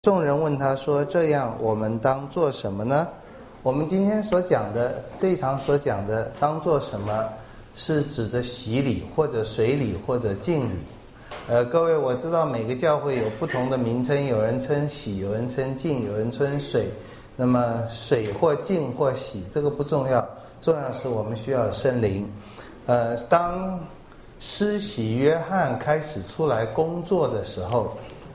众人问他说：“这样我们当做什么呢？”我们今天所讲的这一堂所讲的当做什么，是指着洗礼或者水礼或者浸礼。各位，我知道每个教会有不同的名称，有人称洗，有人称浸，有人称水。那么水或浸或洗，这个不重要，重要是我们需要有圣灵。当施洗约翰开始出来工作的时候，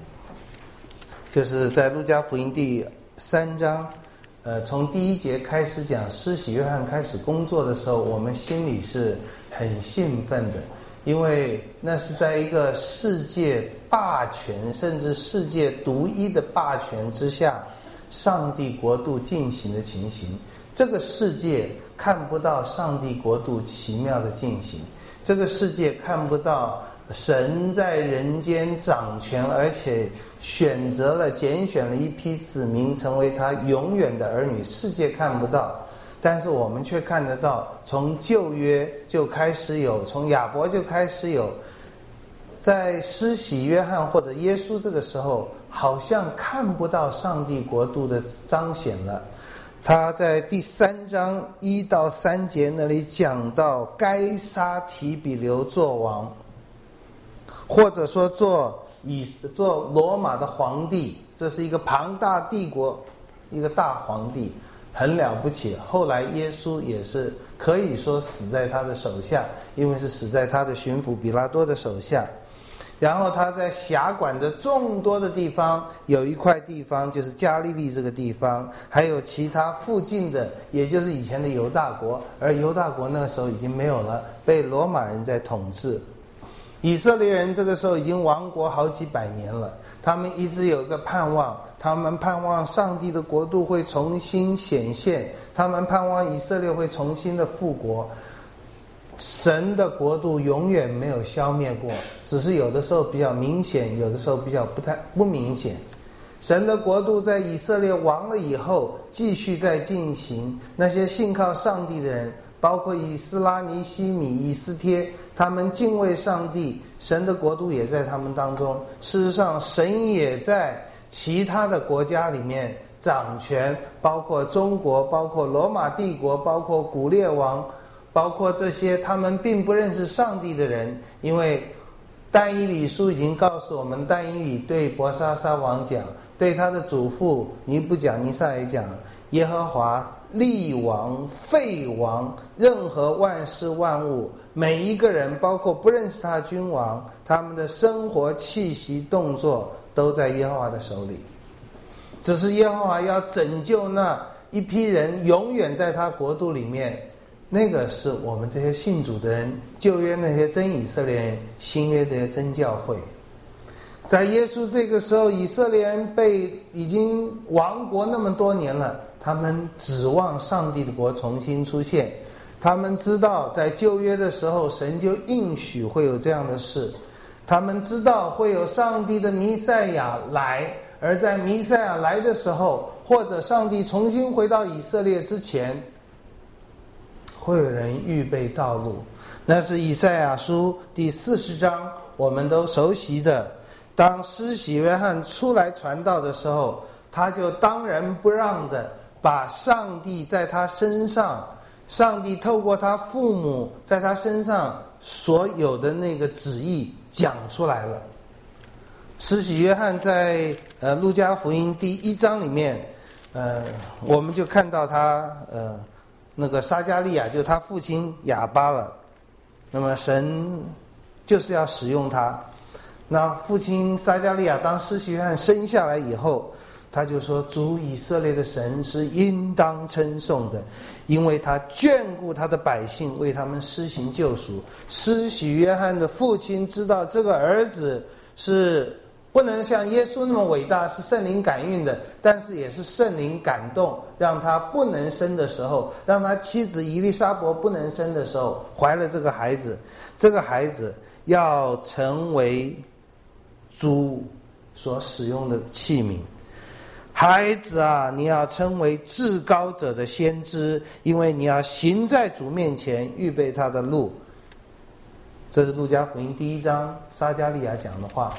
就是在路加福音第3章，从第1节开始讲施洗约翰开始工作的时候，我们心里是很兴奋的，因为那是在一个世界霸权甚至世界独一的霸权之下，上帝国度进行的情形。这个世界看不到上帝国度奇妙的进行，这个世界看不到神在人间掌权，而且拣选了一批子民成为他永远的儿女。世界看不到，但是我们却看得到，从旧约就开始有，从亚伯就开始有。在施洗约翰或者耶稣这个时候，好像看不到上帝国度的彰显了。他在第3章1到3节那里讲到该撒提比留做王，或者说做罗马的皇帝，这是一个庞大帝国，一个大皇帝，很了不起。后来耶稣也是可以说死在他的手下，因为是死在他的巡抚比拉多的手下。然后他在辖管的众多的地方，有一块地方就是加利利这个地方，还有其他附近的，也就是以前的犹大国，而犹大国那个时候已经没有了，被罗马人在统治。以色列人这个时候已经亡国好几百年了，他们一直有一个盼望，他们盼望上帝的国度会重新显现，他们盼望以色列会重新的复国。神的国度永远没有消灭过，只是有的时候比较明显，有的时候比较不明显。神的国度在以色列亡了以后继续在进行，那些信靠上帝的人，包括以斯拉、尼希米、以斯帖，他们敬畏上帝，神的国度也在他们当中。事实上，神也在其他的国家里面掌权，包括中国，包括罗马帝国，包括古列王，包括这些他们并不认识上帝的人。因为但以理书已经告诉我们，但以理对伯沙撒王讲，对他的祖父尼布甲尼撒也讲，耶和华立王废王，任何万事万物，每一个人，包括不认识他的君王，他们的生活气息动作都在耶和华的手里。只是耶和华要拯救那一批人永远在他国度里面，那个是我们这些信主的人，旧约那些真以色列人，新约这些真教会。在耶稣这个时候，以色列人已经亡国那么多年了，他们指望上帝的国重新出现。他们知道在旧约的时候，神就应许会有这样的事，他们知道会有上帝的弥赛亚来，而在弥赛亚来的时候，或者上帝重新回到以色列之前，会有人预备道路。那是以赛亚书第40章我们都熟悉的。当施洗约翰出来传道的时候，他就当仁不让的把上帝在他身上，上帝透过他父母在他身上所有的那个旨意讲出来了。施洗约翰在路加福音第1章里面，我们就看到他那个撒加利亚就是他父亲哑巴了，那么神就是要使用他。那父亲撒加利亚当施洗约翰生下来以后，他就说，主以色列的神是应当称颂的，因为他眷顾他的百姓，为他们施行救赎。施洗约翰的父亲知道这个儿子是不能像耶稣那么伟大，是圣灵感孕的，但是也是圣灵感动，让他不能生的时候，让他妻子以利沙伯不能生的时候，怀了这个孩子。这个孩子要成为主所使用的器皿。孩子啊，你要称为至高者的先知，因为你要行在主面前，预备他的路。这是路加福音第1章撒加利亚讲的话。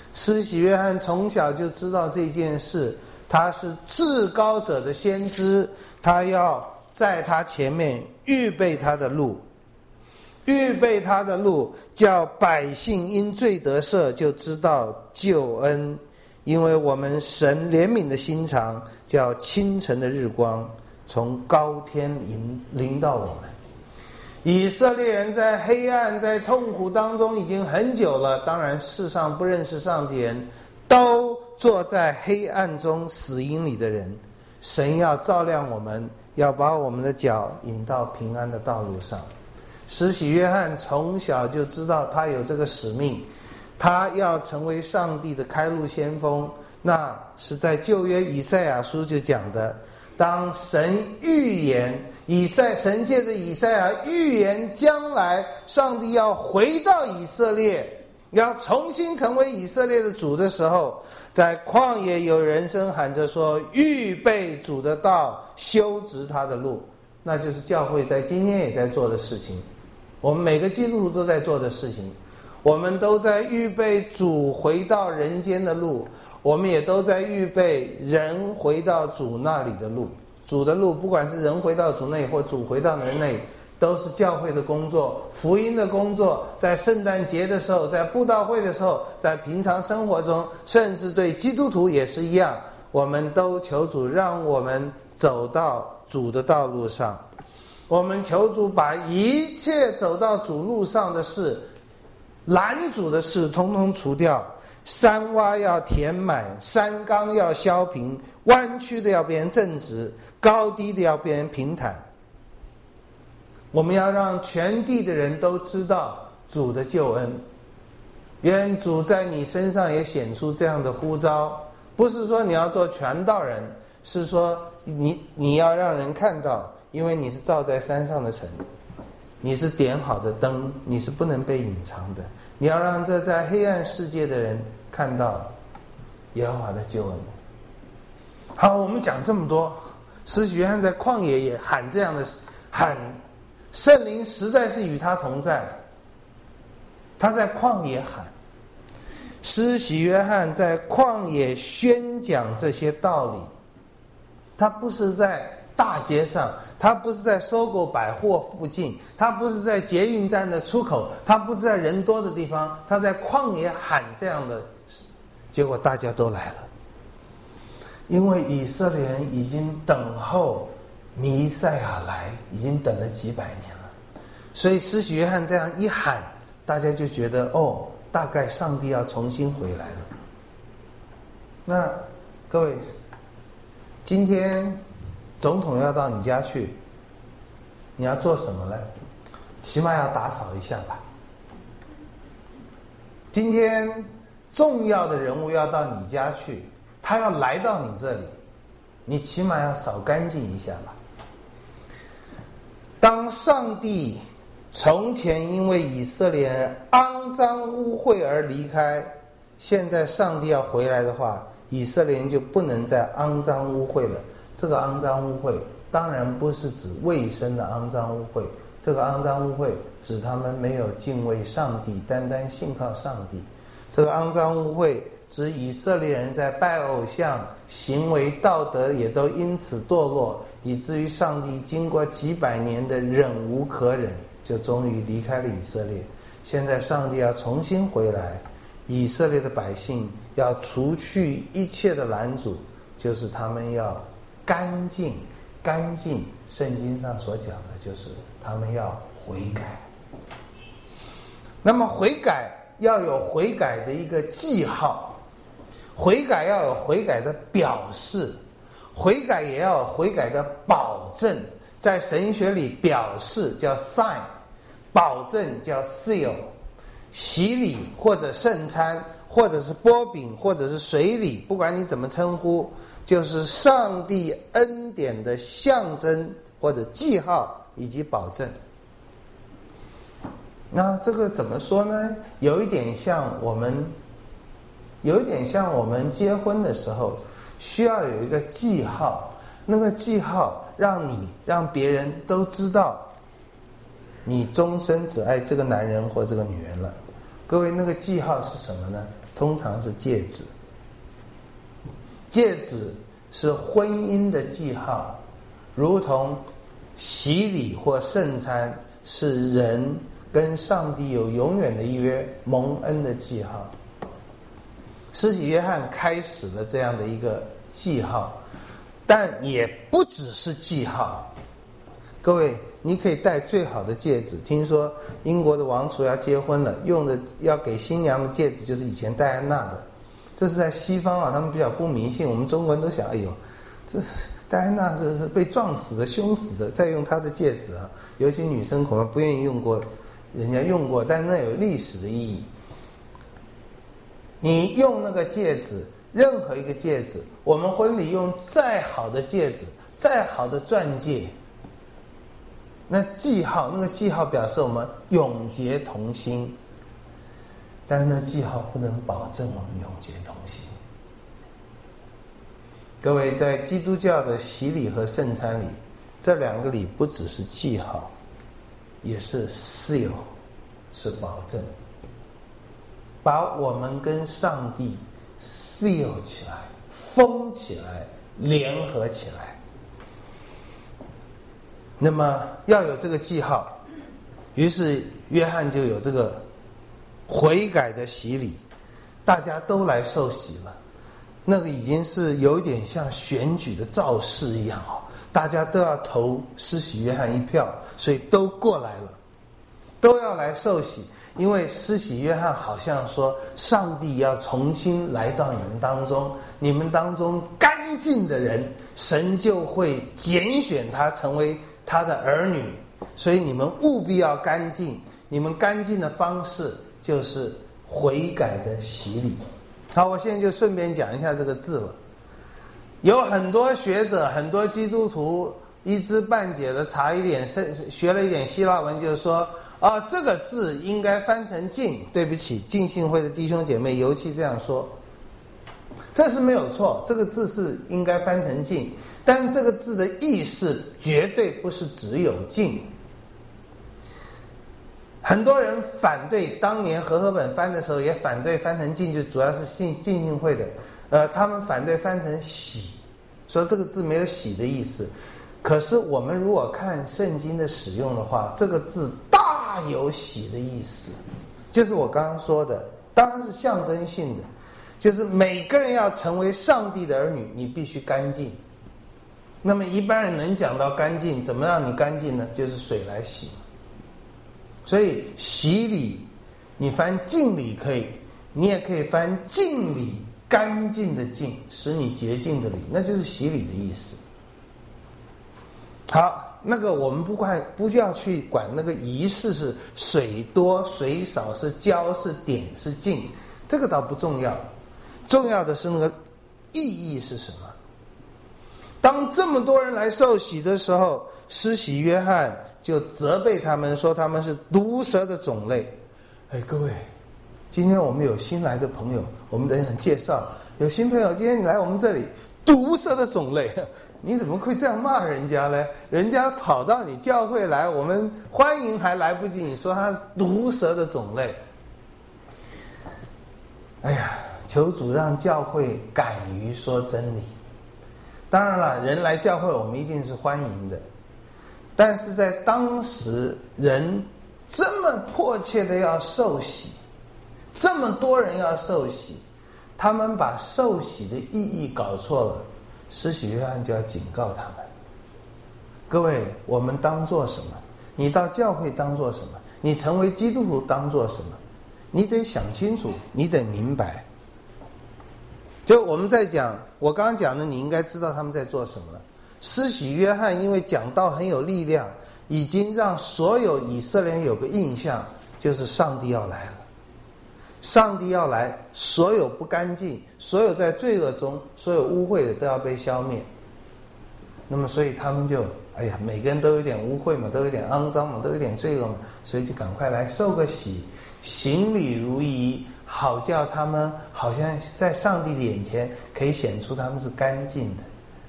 施洗约翰从小就知道这件事，他是至高者的先知，他要在他前面预备他的路，预备他的路，叫百姓因罪得赦，就知道救恩。因为我们神怜悯的心肠，叫清晨的日光从高天临到我们。以色列人在黑暗在痛苦当中已经很久了，当然世上不认识上帝人都坐在黑暗中死荫里的人，神要照亮我们，要把我们的脚引到平安的道路上。施洗约翰从小就知道他有这个使命，他要成为上帝的开路先锋。那是在旧约以赛亚书就讲的，当神预言神借着以赛亚预言将来上帝要回到以色列，要重新成为以色列的主的时候，在旷野有人声喊着说，预备主的道，修直他的路。那就是教会在今天也在做的事情，我们每个基督徒都在做的事情。我们都在预备主回到人间的路，我们也都在预备人回到主那里的路。主的路，不管是人回到主内或主回到人内，都是教会的工作，福音的工作。在圣诞节的时候，在布道会的时候，在平常生活中，甚至对基督徒也是一样，我们都求主让我们走到主的道路上。我们求主把一切走到主路上的事，拦阻的事通通除掉，山洼要填满，山冈要削平，弯曲的要变成正直，高低的要变成平坦。我们要让全地的人都知道主的救恩。愿主在你身上也显出这样的呼召，不是说你要做传道人，是说你要让人看到，因为你是照在山上的城，你是点好的灯，你是不能被隐藏的。你要让这在黑暗世界的人看到耶和华的救恩。好，我们讲这么多，施洗约翰在旷野也喊这样的喊，圣灵实在是与他同在，他在旷野喊。施洗约翰在旷野宣讲这些道理，他不是在大街上，他不是在收购百货附近，他不是在捷运站的出口，他不是在人多的地方，他在旷野喊这样的，结果大家都来了。因为以色列人已经等候弥赛亚来，已经等了几百年了，所以施洗约翰这样一喊，大家就觉得大概上帝要重新回来了。那各位，今天总统要到你家去，你要做什么呢？起码要打扫一下吧。今天重要的人物要到你家去，他要来到你这里，你起码要扫干净一下吧。当上帝从前因为以色列人肮脏污秽而离开，现在上帝要回来的话，以色列人就不能再肮脏污秽了。这个肮脏污秽当然不是指卫生的肮脏污秽，这个肮脏污秽指他们没有敬畏上帝，单单信靠上帝。这个肮脏污秽指以色列人在拜偶像，行为道德也都因此堕落，以至于上帝经过几百年的忍无可忍，就终于离开了以色列。现在上帝要重新回来，以色列的百姓要除去一切的拦阻，就是他们要干净。圣经上所讲的就是他们要悔改。那么悔改要有悔改的一个记号，悔改要有悔改的表示，悔改也要有悔改的保证。在神学里，表示叫 sign， 保证叫 seal。洗礼或者圣餐，或者是擘饼，或者是水礼，不管你怎么称呼，就是上帝恩典的象征或者记号以及保证。那这个怎么说呢？有一点像我们结婚的时候需要有一个记号，那个记号让别人都知道你终身只爱这个男人或这个女人了。各位，那个记号是什么呢？ 通常是戒指。戒指是婚姻的记号，如同洗礼或圣餐是人跟上帝有永远的约蒙恩的记号。施洗约翰开始了这样的一个记号，但也不只是记号。各位，你可以戴最好的戒指，听说英国的王储要结婚了，用的要给新娘的戒指就是以前戴安娜的。这是在西方啊，他们比较不迷信，我们中国人都想，哎呦，这戴安娜是被撞死的、凶死的，再用她的戒指啊，尤其女生恐怕不愿意用过，人家用过，但那有历史的意义。你用那个戒指，任何一个戒指，我们婚礼用再好的戒指，再好的钻戒，那记号，那个记号表示我们永结同心，但是那记号不能保证我们永结同心。各位，在基督教的洗礼和圣餐里，这两个礼不只是记号，也是 seal， 是保证，把我们跟上帝 seal 起来，封起来，联合起来。那么要有这个记号，于是约翰就有这个悔改的洗礼，大家都来受洗了。那个已经是有一点像选举的造势一样哦，大家都要投施洗约翰一票，所以都过来了，都要来受洗。因为施洗约翰好像说，上帝要重新来到你们当中，你们当中干净的人，神就会拣选他成为他的儿女，所以你们务必要干净。你们干净的方式就是悔改的洗礼。好，我现在就顺便讲一下这个字了。有很多学者、很多基督徒一知半解的查一点，学了一点希腊文，就是说，这个字应该翻成敬。对不起，浸信会的弟兄姐妹尤其这样说，这是没有错，这个字是应该翻成敬，但这个字的意思绝对不是只有敬。很多人反对，当年和合本翻的时候也反对翻成敬，就主要是浸信会的，他们反对翻成喜，说这个字没有喜的意思。可是我们如果看圣经的使用的话，这个字大有喜的意思，就是我刚刚说的，当然是象征性的，就是每个人要成为上帝的儿女，你必须干净。那么一般人能讲到干净，怎么让你干净呢？就是水来洗。所以洗礼你翻敬礼可以，你也可以翻敬礼，干净的净，使你洁净的礼，那就是洗礼的意思。好，那个我们不要去管那个仪式是水多水少，是浇是点是净，这个倒不重要，重要的是那个意义是什么。当这么多人来受洗的时候，施洗约翰就责备他们说他们是毒蛇的种类。各位，今天我们有新来的朋友，我们等等介绍，有新朋友今天你来我们这里，毒蛇的种类，你怎么会这样骂人家呢？人家跑到你教会来，我们欢迎还来不及，你说他是毒蛇的种类。哎呀，求主让教会敢于说真理。当然了，人来教会我们一定是欢迎的，但是在当时人这么迫切的要受洗，这么多人要受洗，他们把受洗的意义搞错了，施洗约翰就要警告他们。各位，我们当做什么？你到教会当做什么？你成为基督徒当做什么？你得想清楚，你得明白。就我们在讲，我刚刚讲的，你应该知道他们在做什么了。施洗约翰因为讲道很有力量，已经让所有以色列人有个印象，就是上帝要来了。上帝要来，所有不干净，所有在罪恶中，所有污秽的都要被消灭。那么所以他们就每个人都有点污秽嘛，都有点肮脏嘛，都有点罪恶嘛，所以就赶快来受个洗，行礼如仪，好叫他们好像在上帝的眼前可以显出他们是干净的。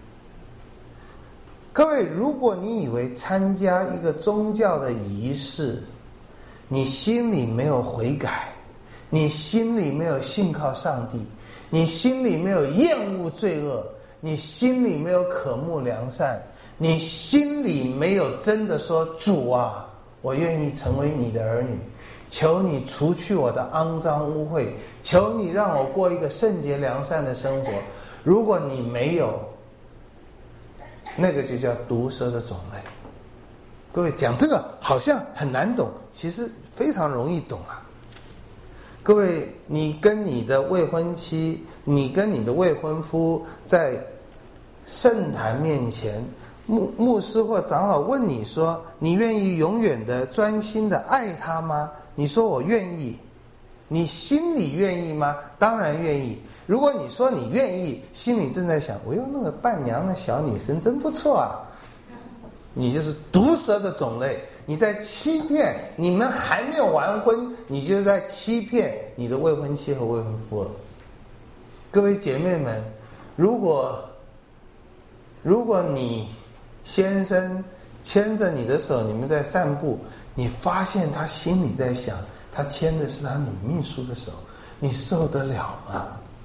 各位，如果你以为参加一个宗教的仪式，你心里没有悔改， 你心里没有信靠上帝，你心里没有厌恶罪恶，你心里没有渴慕良善，你心里没有真的说，主啊，我愿意成为你的儿女，求你除去我的肮脏污秽，求你让我过一个圣洁良善的生活。如果你没有，那个就叫毒蛇的种类。各位，讲这个好像很难懂，其实非常容易懂啊。各位，你跟你的未婚妻，你跟你的未婚夫在圣坛面前，牧师或长老问你说，你愿意永远的专心的爱他吗？你说我愿意。你心里愿意吗？当然愿意。如果你说你愿意，心里正在想，哎呦，那个伴娘的小女生真不错啊，你就是毒蛇的种类，你在欺骗，你们还没有完婚，你就在欺骗你的未婚妻和未婚夫了。各位姐妹们，如果你先生牵着你的手，你们在散步，你发现他心里在想，他牵的是他女秘书的手，你受得了吗？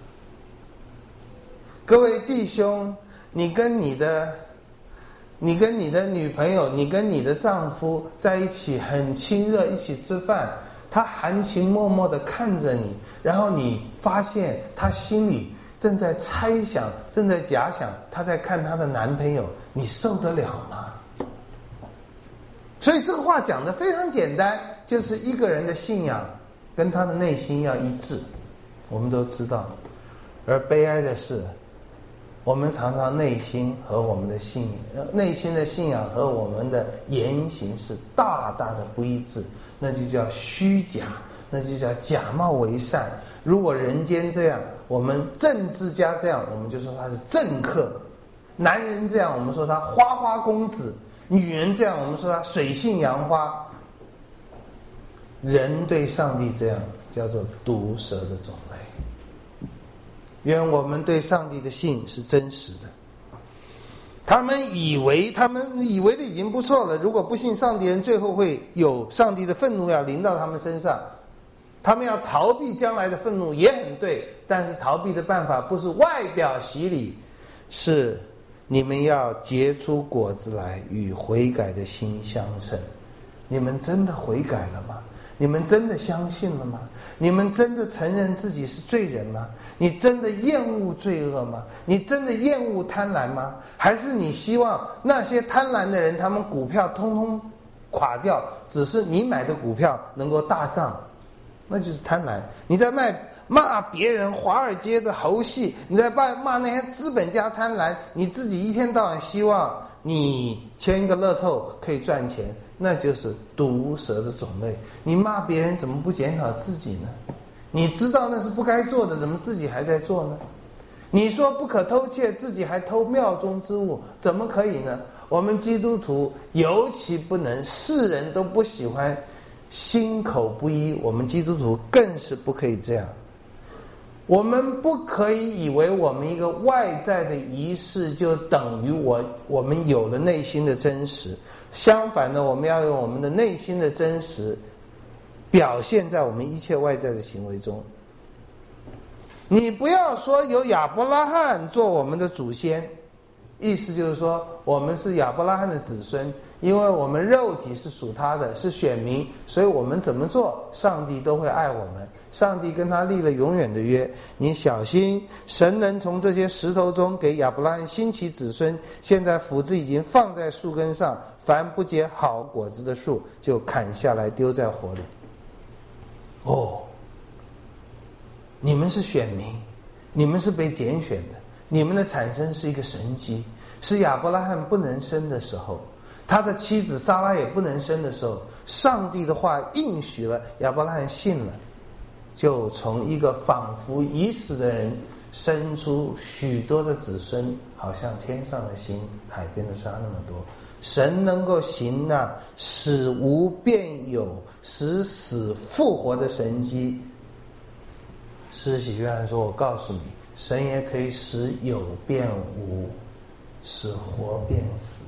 各位弟兄，你跟你的女朋友，你跟你的丈夫在一起很亲热，一起吃饭，他含情脉脉地看着你，然后你发现他心里正在猜想，正在假想，他在看他的男朋友，你受得了吗？所以这个话讲得非常简单，就是一个人的信仰跟他的内心要一致，我们都知道。而悲哀的是，我们常常内心和我们的内心的信仰和我们的言行是大大的不一致，那就叫虚假，那就叫假冒为善。如果人间这样，我们政治家这样，我们就说他是政客；男人这样，我们说他花花公子；女人这样，我们说他水性杨花。人对上帝这样，叫做毒蛇的种类。愿我们对上帝的信是真实的。他们以为的已经不错了，如果不信上帝人，最后会有上帝的愤怒要临到他们身上。他们要逃避将来的愤怒也很对，但是逃避的办法不是外表洗礼，是你们要结出果子来，与悔改的心相称。你们真的悔改了吗？你们真的相信了吗？你们真的承认自己是罪人吗？你真的厌恶罪恶吗？你真的厌恶贪婪吗？还是你希望那些贪婪的人，他们股票通通垮掉，只是你买的股票能够大涨？那就是贪婪。你在骂别人华尔街的猴戏，你在骂那些资本家贪婪，你自己一天到晚希望你签一个乐透可以赚钱，那就是毒蛇的种类。你骂别人怎么不检讨自己呢？你知道那是不该做的，怎么自己还在做呢？你说不可偷窃，自己还偷庙中之物，怎么可以呢？我们基督徒尤其不能，世人都不喜欢心口不一，我们基督徒更是不可以这样。我们不可以以为我们一个外在的仪式就等于我们有了内心的真实。相反的，我们要用我们的内心的真实表现在我们一切外在的行为中。你不要说有亚伯拉罕做我们的祖先，意思就是说我们是亚伯拉罕的子孙，因为我们肉体是属他的，是选民，所以我们怎么做，上帝都会爱我们。上帝跟他立了永远的约，你小心，神能从这些石头中给亚伯拉罕兴起子孙。现在斧子已经放在树根上，凡不结好果子的树就砍下来丢在火里。哦，你们是选民，你们是被拣选的，你们的产生是一个神迹，是亚伯拉罕不能生的时候，他的妻子撒拉也不能生的时候，上帝的话应许了，亚伯拉罕信了，就从一个仿佛已死的人生出许多的子孙，好像天上的星，海边的沙那么多。神能够行那使无变有，使死复活的神迹。施洗约翰说，我告诉你，神也可以使有变无，使活变死。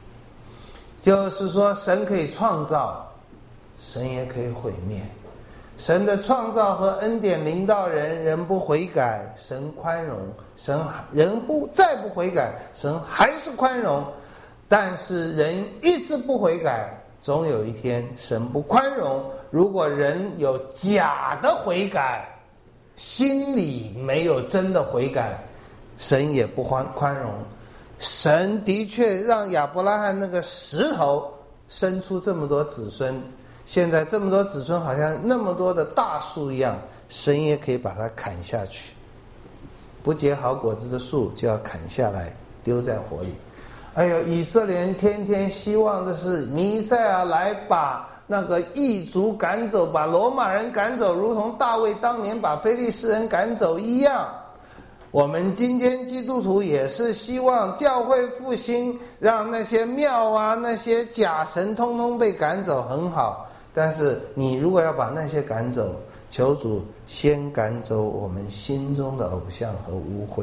就是说，神可以创造，神也可以毁灭。 神的创造和恩典临到人，人不悔改，神宽容；人再不悔改，神还是宽容。但是人一直不悔改，总有一天神不宽容。如果人有假的悔改，心里没有真的悔改，神也不宽容。神的确让亚伯拉罕那个石头生出这么多子孙，现在这么多子孙好像那么多的大树一样，神也可以把它砍下去。不结好果子的树就要砍下来丢在火里。哎呦，以色列人天天希望的是弥赛亚来把那个异族赶走，把罗马人赶走，如同大卫当年把非利士人赶走一样。我们今天基督徒也是希望教会复兴，让那些庙啊那些假神通通被赶走，很好。但是你如果要把那些赶走，求主先赶走我们心中的偶像和污秽。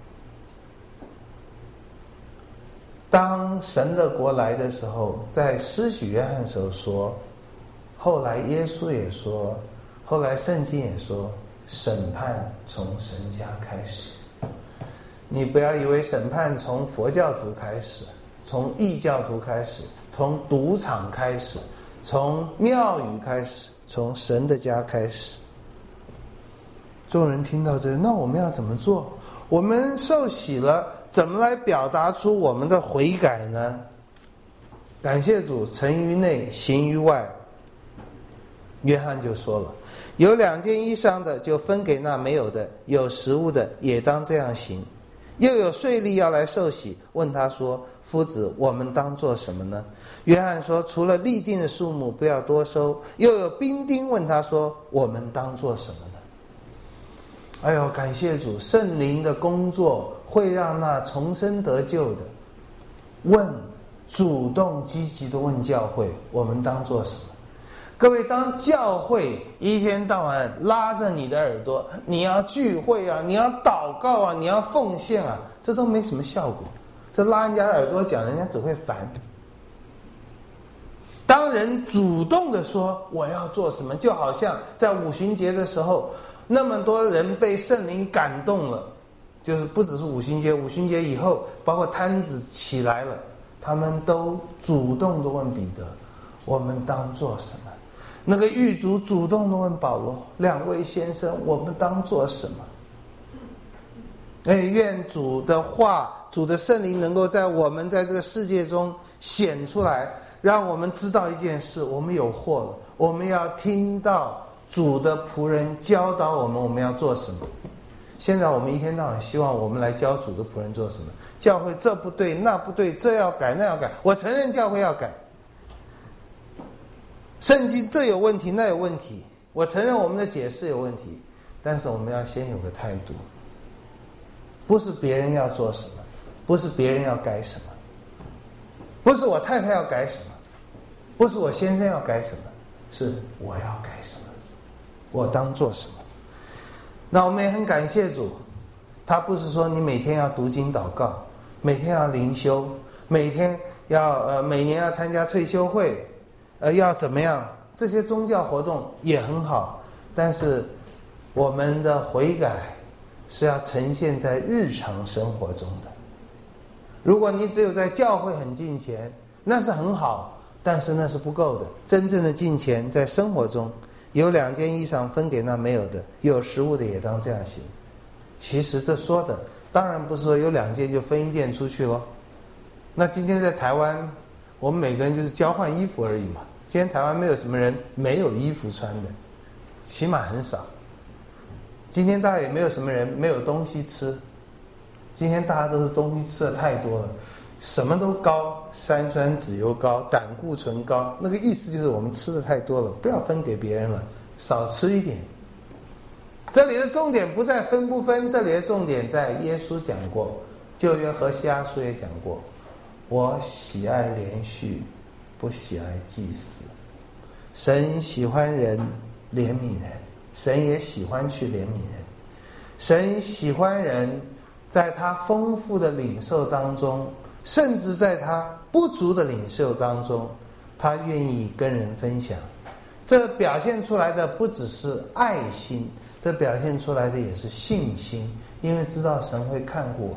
当神的国来的时候，在施洗约翰时候说，后来耶稣也说，后来圣经也说，审判从神家开始。你不要以为审判从佛教徒开始，从异教徒开始，从赌场开始，从庙宇开始，从神的家开始。众人听到这，那我们要怎么做？我们受洗了，怎么来表达出我们的悔改呢？感谢主，诚于内，行于外。约翰就说了，有2件衣裳的就分给那没有的，有食物的也当这样行。又有税吏要来受洗，问他说，夫子，我们当做什么呢？约翰说，除了立定的数目不要多收。又有兵丁问他说，我们当做什么呢？哎呦，感谢主，圣灵的工作会让那重生得救的主动积极的问教会，我们当做什么？各位，当教会一天到晚拉着你的耳朵，你要聚会啊，你要祷告啊，你要奉献啊，这都没什么效果，这拉人家的耳朵讲，人家只会烦。当人主动的说我要做什么，就好像在五旬节的时候，那么多人被圣灵感动了，就是不只是五旬节，五旬节以后，包括摊子起来了，他们都主动的问彼得，我们当做什么？那个狱卒主动的问保罗，2位先生，我们当做什么？愿主的话，主的圣灵能够在我们在这个世界中显出来，让我们知道一件事，我们有祸了，我们要听到主的仆人教导我们，我们要做什么。现在我们一天到晚希望我们来教主的仆人做什么，教会这不对那不对，这要改那要改，我承认教会要改，圣经这有问题那有问题，我承认我们的解释有问题，但是我们要先有个态度，不是别人要做什么，不是别人要改什么，不是我太太要改什么，不是我先生要改什么，是我要改什么，我当做什么。那我们也很感谢主，他不是说你每天要读经祷告，每天要灵修，每年要参加退休会，要怎么样，这些宗教活动也很好，但是我们的悔改是要呈现在日常生活中的。如果你只有在教会很敬虔，那是很好，但是那是不够的。真正的敬虔在生活中，有2件衣裳分给那没有的，有食物的也当这样行。其实这说的当然不是说有2件就分1件出去咯。那今天在台湾，我们每个人就是交换衣服而已嘛。今天台湾没有什么人没有衣服穿的，起码很少。今天大家也没有什么人没有东西吃，今天大家都是东西吃的太多了，什么都高，三酸脂油高，胆固醇高，那个意思就是我们吃的太多了，不要分给别人了，少吃一点。这里的重点不在分不分，这里的重点在耶稣讲过，旧约何西阿书也讲过，我喜爱连续，不喜爱祭祀。神喜欢人怜悯人，神也喜欢去怜悯人。神喜欢人在他丰富的领受当中，甚至在他不足的领受当中，他愿意跟人分享。 这表现出来的不只是爱心，这表现出来的也是信心，因为知道神会看顾我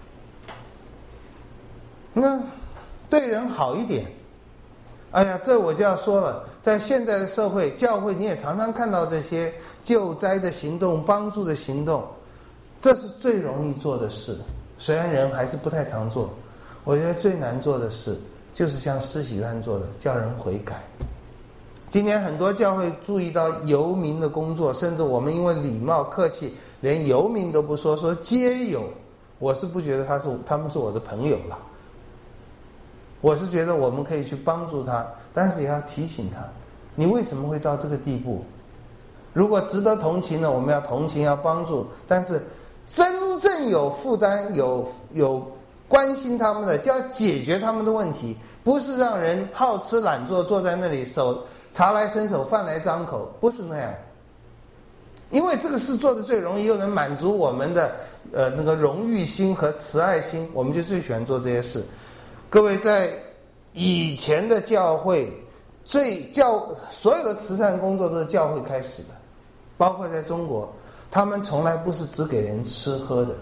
们。那对人好一点，哎呀，这我就要说了，在现在的社会，教会你也常常看到这些救灾的行动、帮助的行动，这是最容易做的事。虽然人还是不太常做，我觉得最难做的事就是像施洗约翰做的，叫人悔改。今天很多教会注意到游民的工作，甚至我们因为礼貌客气，连游民都不说，说街友，我是不觉得他们是我的朋友了。我是觉得我们可以去帮助他，但是也要提醒他，你为什么会到这个地步？如果值得同情的，我们要同情，要帮助，但是真正有负担、有关心他们的，就要解决他们的问题，不是让人好吃懒做，坐在那里茶来伸手，饭来张口，不是那样。因为这个事做得最容易，又能满足我们的那个荣誉心和慈爱心，我们就最喜欢做这些事。各位，在以前的教会，所有的慈善工作都是教会开始的，包括在中国，他们从来不是只给人吃喝的。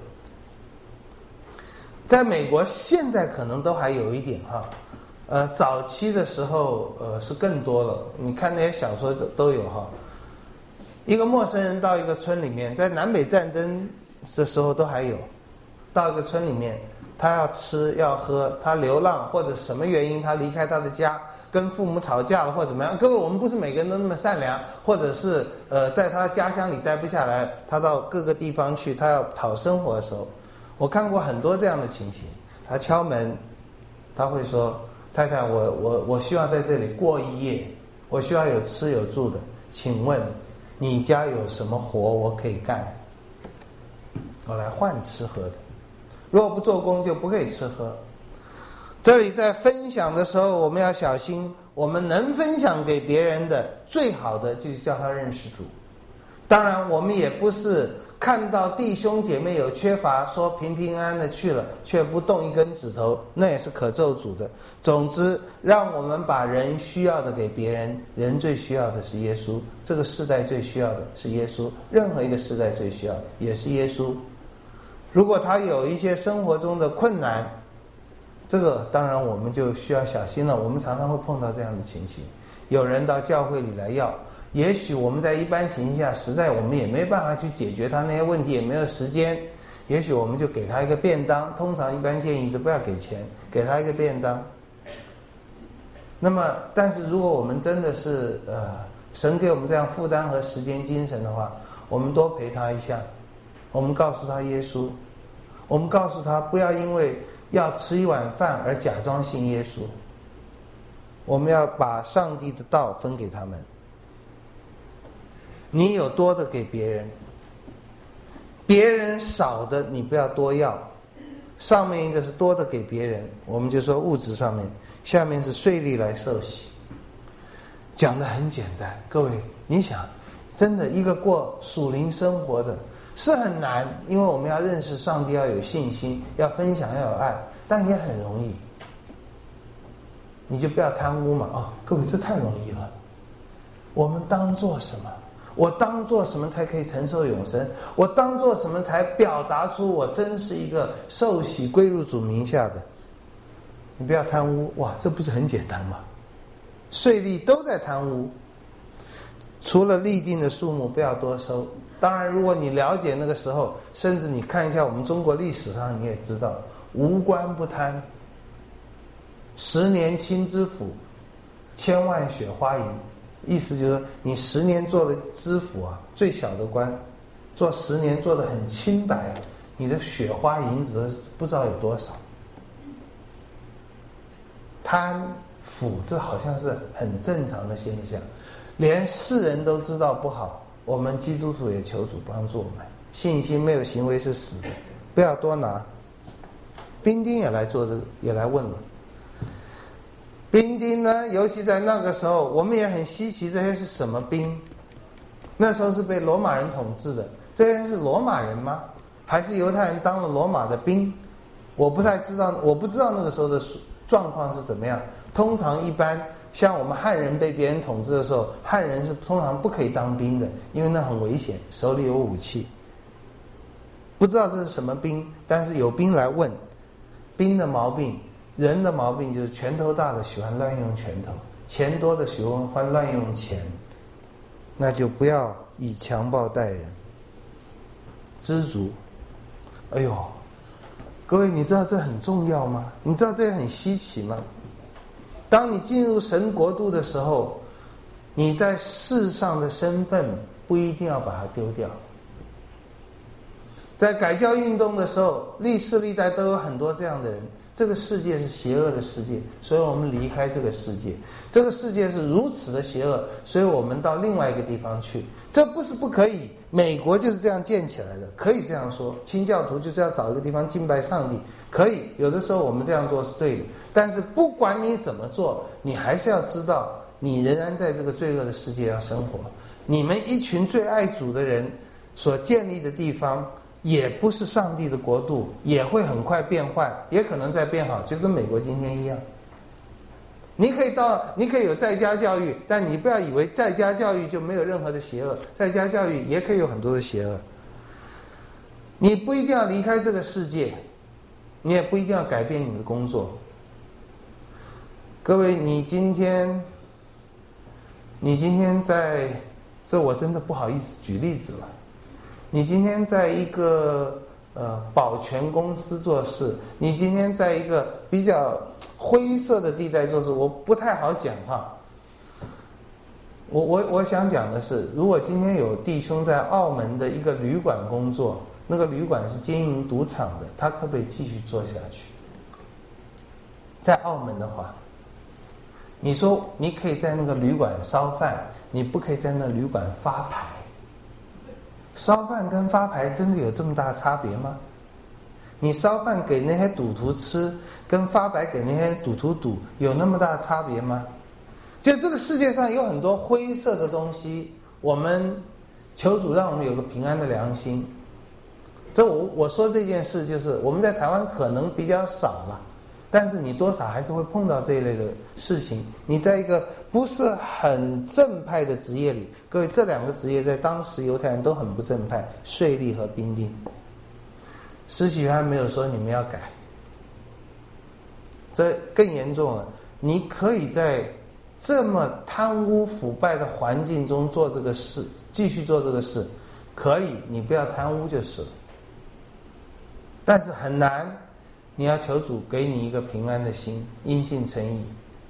在美国现在可能都还有一点哈，早期的时候是更多了，你看那些小说都有哈。一个陌生人到一个村里面，在南北战争的时候都还有，到一个村里面，他要吃要喝，他流浪或者什么原因他离开他的家，跟父母吵架了或者怎么样。各位，我们不是每个人都那么善良，或者是在他家乡里待不下来，他到各个地方去，他要讨生活的时候，我看过很多这样的情形。他敲门，他会说：“太太，我需要在这里过一夜，我需要有吃有住的，请问你家有什么活我可以干？我来换吃喝的。如果不做工就不可以吃喝。”这里在分享的时候，我们要小心，我们能分享给别人的最好的就是叫他认识主。当然我们也不是看到弟兄姐妹有缺乏，说平平安安的去了，却不动一根指头，那也是可咒诅的。总之，让我们把人需要的给别人，人最需要的是耶稣，这个世代最需要的是耶稣，任何一个世代最需要的也是耶稣。如果他有一些生活中的困难，这个当然我们就需要小心了。我们常常会碰到这样的情形，有人到教会里来要，也许我们在一般情况下实在我们也没办法去解决他那些问题，也没有时间，也许我们就给他一个便当，通常一般建议都不要给钱，给他一个便当。那么但是如果我们真的是神给我们这样负担和时间精神的话，我们多陪他一下，我们告诉他耶稣，我们告诉他不要因为要吃一碗饭而假装信耶稣，我们要把上帝的道分给他们。你有多的给别人，别人少的你不要多要。上面一个是多的给别人，我们就说物质上面，下面是税吏来受洗。讲得很简单，各位你想，真的一个过属灵生活的是很难，因为我们要认识上帝，要有信心，要分享，要有爱，但也很容易。你就不要贪污嘛，各位这太容易了。我们当做什么？我当做什么才可以承受永生？我当做什么才表达出我真是一个受洗归入主名下的？你不要贪污，哇，这不是很简单吗？税吏都在贪污，除了立定的数目不要多收。当然如果你了解那个时候，甚至你看一下我们中国历史上，你也知道无官不贪，10年清知府，1000万雪花银。意思就是说你10年做的知府最小的官，做10年做的很清白，你的雪花银子都不知道有多少。贪腐这好像是很正常的现象，连世人都知道不好，我们基督徒也求主帮助我们。信心没有行为是死的，不要多拿。兵丁也来做这个，也来问了。兵丁呢，尤其在那个时候，我们也很稀奇这些是什么兵。那时候是被罗马人统治的，这些是罗马人吗？还是犹太人当了罗马的兵？我不知道那个时候的状况是怎么样。通常一般像我们汉人被别人统治的时候，汉人是通常不可以当兵的，因为那很危险，手里有武器。不知道这是什么兵，但是有兵来问，兵的毛病，人的毛病就是拳头大的喜欢乱用拳头，钱多的喜欢乱用钱，那就不要以强暴待人。知足，哎呦，各位，你知道这很重要吗？你知道这很稀奇吗？当你进入神国度的时候，你在世上的身份不一定要把它丢掉。在改教运动的时候，历世历代都有很多这样的人。这个世界是邪恶的世界，所以我们离开这个世界。这个世界是如此的邪恶，所以我们到另外一个地方去。这不是不可以，美国就是这样建起来的，可以这样说。清教徒就是要找一个地方敬拜上帝，可以。有的时候我们这样做是对的，但是不管你怎么做，你还是要知道，你仍然在这个罪恶的世界要生活。你们一群最爱主的人所建立的地方，也不是上帝的国度，也会很快变坏，也可能再变好，就跟美国今天一样。你可以有在家教育，但你不要以为在家教育就没有任何的邪恶，在家教育也可以有很多的邪恶。你不一定要离开这个世界，你也不一定要改变你的工作。各位，你今天在，这我真的不好意思举例子了。你今天在一个保全公司做事，你今天在一个比较灰色的地带做事，我不太好讲哈。我想讲的是，如果今天有弟兄在澳门的一个旅馆工作，那个旅馆是经营赌场的，他可不可以继续做下去？在澳门的话，你说你可以在那个旅馆烧饭，你不可以在那旅馆发牌。烧饭跟发牌真的有这么大差别吗？你烧饭给那些赌徒吃，跟发牌给那些赌徒赌，有那么大差别吗？就这个世界上有很多灰色的东西，我们求主让我们有个平安的良心。我说这件事，就是我们在台湾可能比较少了，但是你多少还是会碰到这一类的事情。你在一个不是很正派的职业里，各位，这两个职业在当时犹太人都很不正派，税吏和兵丁。施洗约翰没有说你们要改，这更严重了。你可以在这么贪污腐败的环境中做这个事，继续做这个事，可以，你不要贪污就是了。但是很难，你要求主给你一个平安的心，因信称义。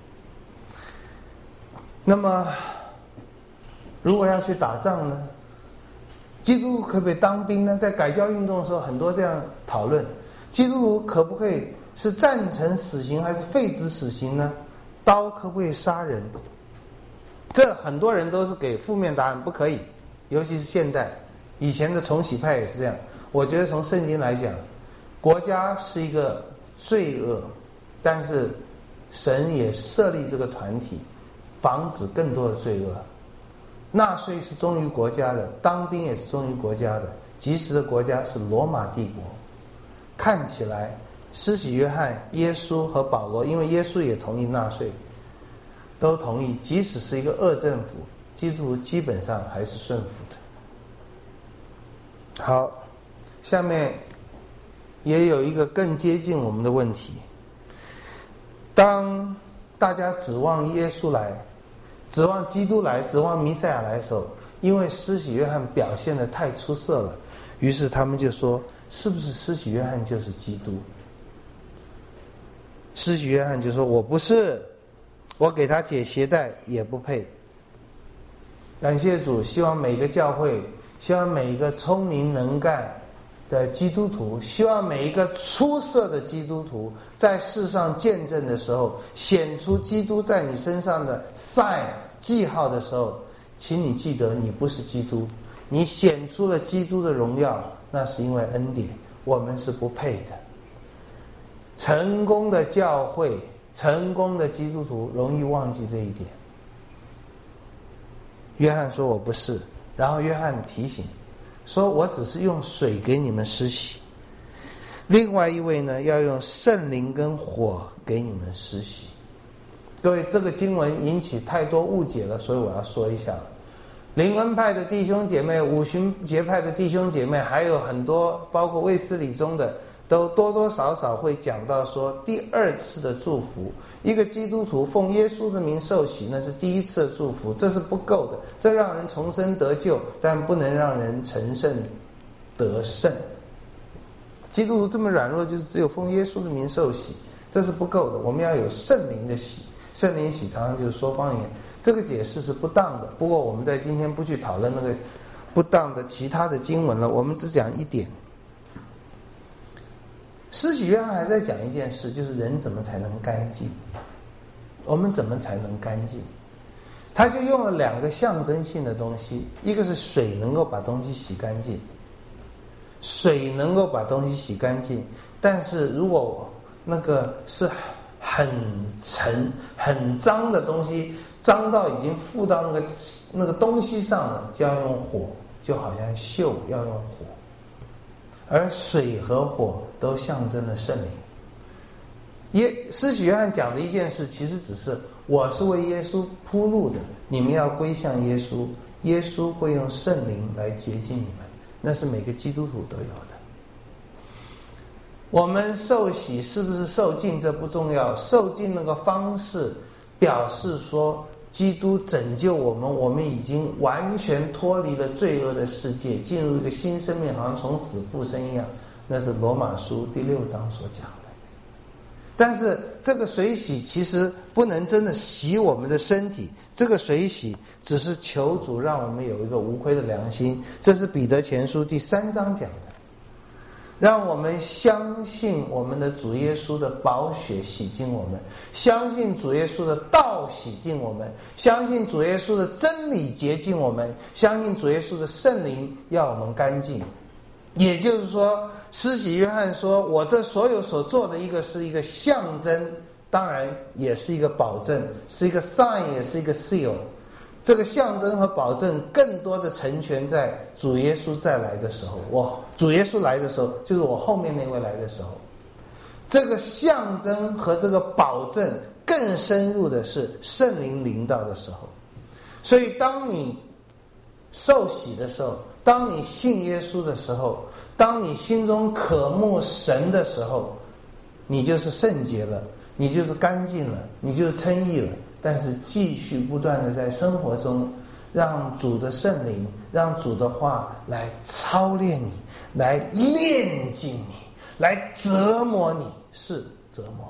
那么如果要去打仗呢？基督徒可不可以当兵呢？在改教运动的时候，很多这样讨论：基督徒可不可以是赞成死刑还是废止死刑呢？刀可不可以杀人？这很多人都是给负面答案，不可以。尤其是现代，以前的重洗派也是这样。我觉得从圣经来讲，国家是一个罪恶，但是神也设立这个团体，防止更多的罪恶。纳税是忠于国家的，当兵也是忠于国家的。即时的国家是罗马帝国。看起来，施洗约翰、耶稣和保罗，因为耶稣也同意纳税，都同意，即使是一个恶政府，基督徒基本上还是顺服的。好，下面也有一个更接近我们的问题：当大家指望耶稣来，指望基督来，指望弥赛亚来的时候，因为施洗约翰表现得太出色了，于是他们就说，是不是施洗约翰就是基督？施洗约翰就说，我不是，我给他解鞋带也不配。感谢主，希望每个教会，希望每一个聪明能干的基督徒，希望每一个出色的基督徒在世上见证的时候，显出基督在你身上的 sign 记号的时候，请你记得你不是基督，你显出了基督的荣耀，那是因为恩典，我们是不配的。成功的教会，成功的基督徒容易忘记这一点。约翰说我不是，然后约翰提醒说，我只是用水给你们施洗，另外一位呢，要用圣灵跟火给你们施洗。 各位，这个经文引起太多误解了，所以我要说一下。灵恩派的弟兄姐妹、五旬节派的弟兄姐妹，还有很多包括卫斯理中的，都多多少少会讲到说第二次的祝福。一个基督徒奉耶稣的名受洗，那是第一次的祝福，这是不够的，这让人重生得救，但不能让人成圣得胜。基督徒这么软弱，就是只有奉耶稣的名受洗，这是不够的，我们要有圣灵的洗。圣灵洗常常就是说方言，这个解释是不当的。不过我们在今天不去讨论那个不当的其他的经文了，我们只讲一点。施洗约翰还在讲一件事，就是人怎么才能干净，我们怎么才能干净。他就用了两个象征性的东西，一个是水能够把东西洗干净，水能够把东西洗干净，但是如果那个是很沉很脏的东西，脏到已经附到那个东西上了，就要用火，就好像锈要用火。而水和火都象征了圣灵。施洗约翰讲的一件事，其实只是我是为耶稣铺路的，你们要归向耶稣，耶稣会用圣灵来洁净你们，那是每个基督徒都有的。我们受洗是不是受浸这不重要，受浸那个方式表示说基督拯救我们，我们已经完全脱离了罪恶的世界，进入一个新生命，好像从死复生一样，那是罗马书第6章所讲的。但是这个水洗其实不能真的洗我们的身体，这个水洗只是求主让我们有一个无愧的良心，这是彼得前书第3章讲的，让我们相信我们的主耶稣的宝血洗净我们，相信主耶稣的道洗净我们，相信主耶稣的真理洁净我们，相信主耶稣的圣灵要我们干净。也就是说，施洗约翰说，我这所有所做的是一个象征，当然也是一个保证，是一个 sign， 也是一个 seal。这个象征和保证更多的成全在主耶稣再来的时候，主耶稣来的时候，就是我后面那位来的时候。这个象征和这个保证更深入的是圣灵临到的时候。所以当你受洗的时候，当你信耶稣的时候，当你心中渴慕神的时候，你就是圣洁了，你就是干净了，你就是称义了。但是继续不断的在生活中，让主的圣灵，让主的话来操练你，来炼净你，来折磨你，是折磨。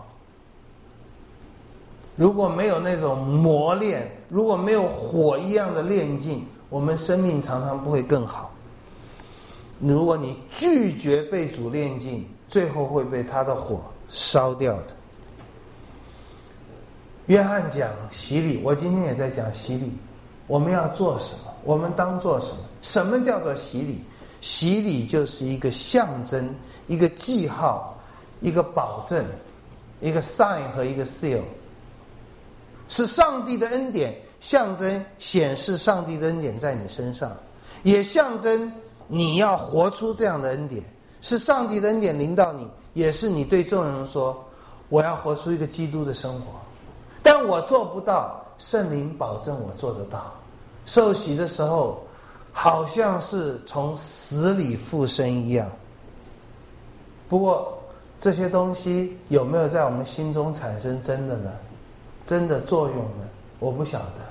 如果没有那种磨练，如果没有火一样的炼净，我们生命常常不会更好。如果你拒绝被主炼净，最后会被他的火烧掉的。约翰讲洗礼，我今天也在讲洗礼。我们要做什么？我们当做什么？什么叫做洗礼？洗礼就是一个象征，一个记号，一个保证，一个 sign 和一个 seal， 是上帝的恩典，象征显示上帝的恩典在你身上，也象征你要活出这样的恩典，是上帝的恩典临到你，也是你对众人说，我要活出一个基督的生活。但我做不到，圣灵保证我做得到。受洗的时候好像是从死里复生一样，不过这些东西有没有在我们心中产生真的呢？真的作用呢？我不晓得。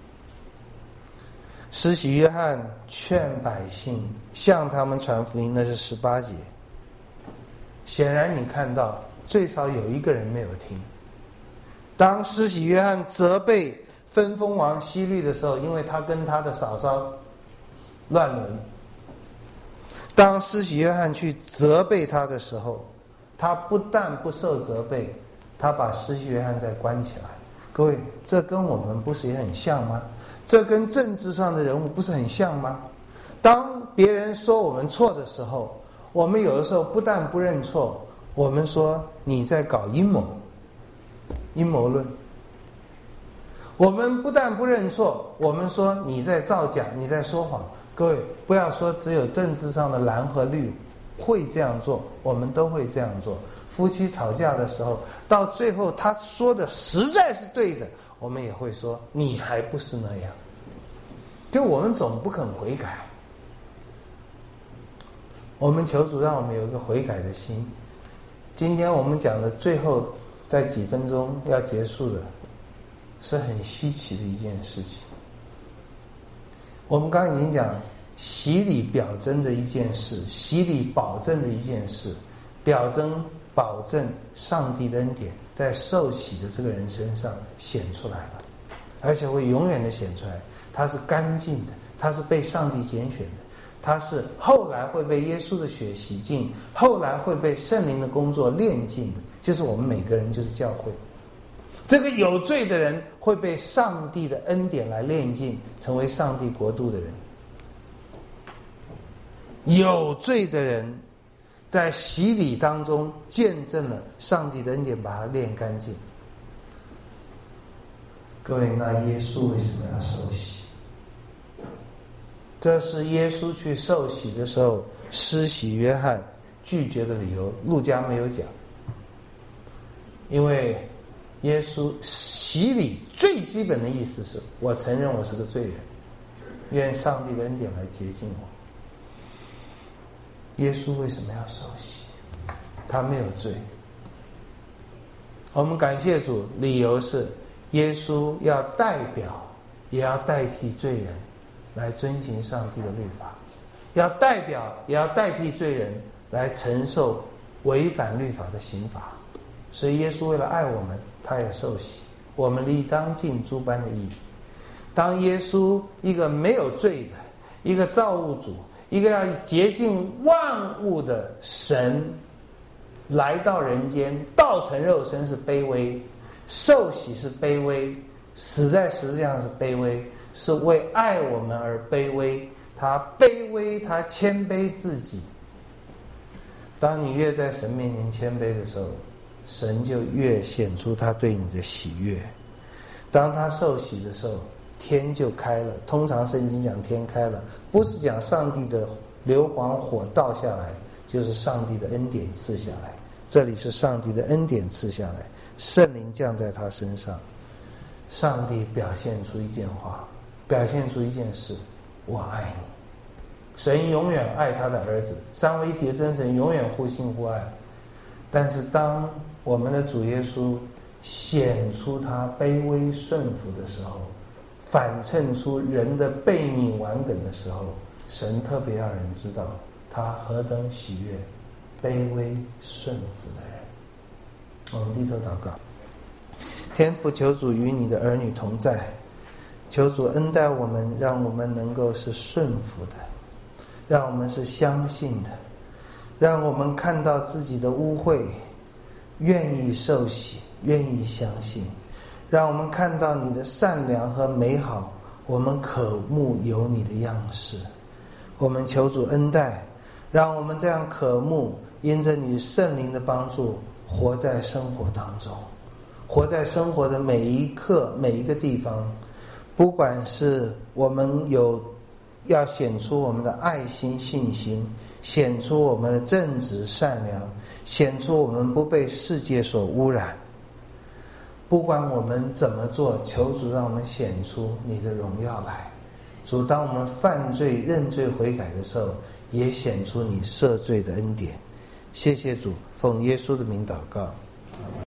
施洗约翰劝百姓向他们传福音，那是18节。显然你看到最少有一个人没有听。当施洗约翰责备分封王希律的时候，因为他跟他的嫂嫂乱伦，当施洗约翰去责备他的时候，他不但不受责备，他把施洗约翰再关起来。各位，这跟我们不是也很像吗？这跟政治上的人物不是很像吗？当别人说我们错的时候，我们有的时候不但不认错，我们说你在搞阴谋论。我们不但不认错，我们说你在造假，你在说谎。各位，不要说只有政治上的蓝和绿会这样做，我们都会这样做。 夫妻吵架的时候，到最后他说的实在是对的，我们也会说你还不是那样，就我们总不肯悔改。我们求主让我们有一个悔改的心。今天我们讲的最后在几分钟要结束的，是很稀奇的一件事情。我们刚刚已经讲洗礼表征的一件事，洗礼保证的一件事，表征保证上帝的恩典在受洗的这个人身上显出来了，而且会永远的显出来。他是干净的，他是被上帝拣选的，他是后来会被耶稣的血洗净，后来会被圣灵的工作炼净的，就是我们每个人，就是教会。这个有罪的人会被上帝的恩典来炼净，成为上帝国度的人。有罪的人在洗礼当中见证了上帝的恩典，把它炼干净。各位，那耶稣为什么要受洗？这是耶稣去受洗的时候，施洗约翰拒绝的理由，路加没有讲。因为耶稣洗礼最基本的意思是，我承认我是个罪人，愿上帝的恩典来洁净我。耶稣为什么要受洗？他没有罪。我们感谢主，理由是耶稣要代表，也要代替罪人来遵行上帝的律法，要代表也要代替罪人来承受违反律法的刑罚。所以耶稣为了爱我们，他也受洗，我们理当尽诸般的义。当耶稣一个没有罪的，一个造物主，一个要洁净万物的神，来到人间，道成肉身是卑微，受洗是卑微，死在十字架上是卑微，是为爱我们而卑微。他卑微，他谦卑自己。当你越在神面前谦卑的时候，神就越显出他对你的喜悦。当他受洗的时候，天就开了。通常圣经讲天开了，不是讲上帝的硫磺火倒下来，就是上帝的恩典赐下来。这里是上帝的恩典赐下来，圣灵降在他身上。上帝表现出一件话，表现出一件事，我爱你。神永远爱他的儿子，三位一体的真神永远互信互爱。但是当我们的主耶稣显出他卑微顺服的时候，反衬出人的悖逆顽梗的时候，神特别要人知道他何等喜悦卑微顺服的人。我们低头祷告。天父，求主与你的儿女同在，求主恩待我们，让我们能够是顺服的，让我们是相信的，让我们看到自己的污秽，愿意受洗，愿意相信，让我们看到你的善良和美好，我们渴慕有你的样式。我们求主恩待，让我们这样渴慕，因着你圣灵的帮助，活在生活当中，活在生活的每一刻每一个地方。不管是我们要显出我们的爱心信心，显出我们的正直善良，显出我们不被世界所污染。不管我们怎么做，求主让我们显出你的荣耀来。主，当我们犯罪认罪悔改的时候，也显出你赦罪的恩典。谢谢主，奉耶稣的名祷告。